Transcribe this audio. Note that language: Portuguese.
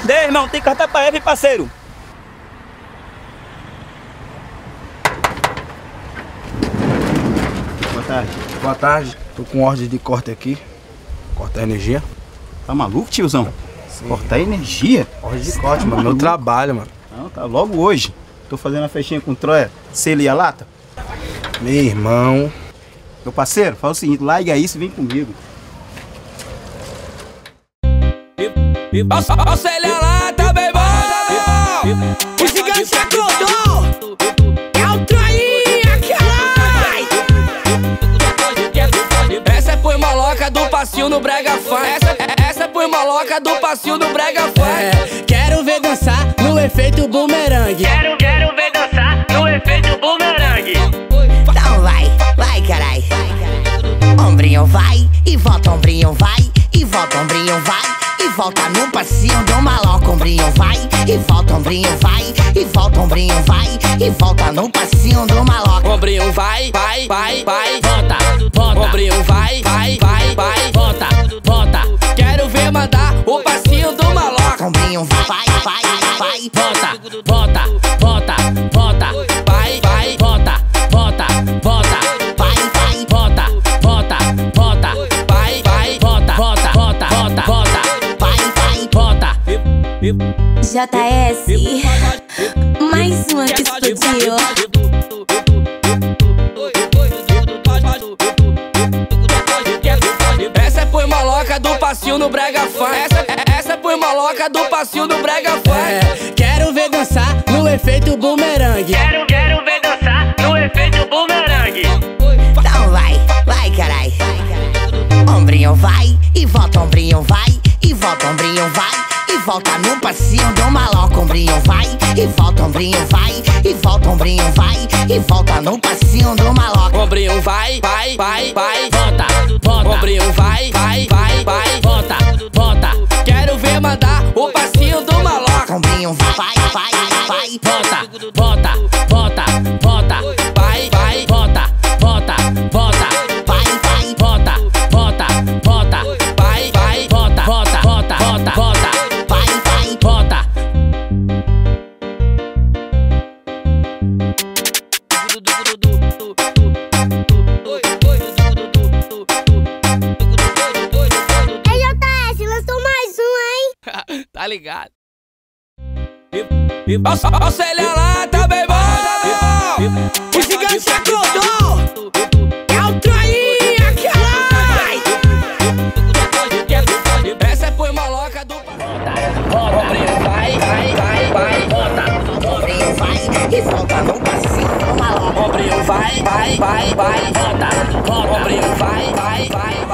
Dê, irmão, tem carta pra F, parceiro. Boa tarde. Boa tarde. Tô com ordem de corte aqui. Cortar energia. Tá maluco, tiozão? Sim. Cortar energia? Ordem de corte, mano. Meu trabalho, mano. Não, tá logo hoje. Tô fazendo a festinha com Troia. Selo e a lata. Meu irmão. Meu parceiro, fala o seguinte, larga isso e vem comigo. Selo e a lata, baby. O gigante se acordou. É o Troinha que vai. Essa é por maloca do passinho no brega funk. Essa é por maloca do passinho no brega funk. Quero ver dançar no efeito bumerangue. Quero ver dançar no efeito bumerangue. Então vai carai. Ombrinho vai e volta, ombrinho vai e volta, ombrinho vai e volta no passinho do maloca. Ombrinho vai e volta, ombrinho vai e volta, ombrinho vai e volta no passinho do maloca. Ombrinho vai, Volta, volta. ombrinho vai, Volta, volta. Quero ver mandar o passinho do maloca. Ombrinho vai. Volta, volta, volta, volta. Vai, Volta, volta, volta. Vai. Volta, volta, volta. vai, Volta, volta, volta, volta. Vai. Volta. JS, mais uma que explodiu. Essa é por maloca do passinho no brega funk. Essa é por maloca do passinho no brega funk. Quero ver dançar no efeito bumerangue. Quero ver dançar no efeito bumerangue. Então vai carai. Ombrinho vai e volta, ombrinho vai e volta, ombrinho vai e volta no passinho do maloca. Ombrinho vai e volta, ombrinho vai e volta, ombrinho vai e volta no passinho do maloca. Ombrinho vai, Volta, volta. ombrinho vai, Volta, volta. Quero ver mandar o passinho do maloca. Ombrinho vai. Volta, volta, volta, volta. Vai, Volta, volta, volta. Vai. Volta, volta, volta. vai, Volta, volta, volta, volta. Vai. Volta. Ei, JS, lançou mais um, hein? tá ligado? Selo e a lata, baby. O gigante se acordou. É o Troinha que vai. Essa é por maloca do Ombrinho vai. Volta. Ombrinho vai e volta no passinho do maloca. ombrinho vai, Volta. ombrinho vai.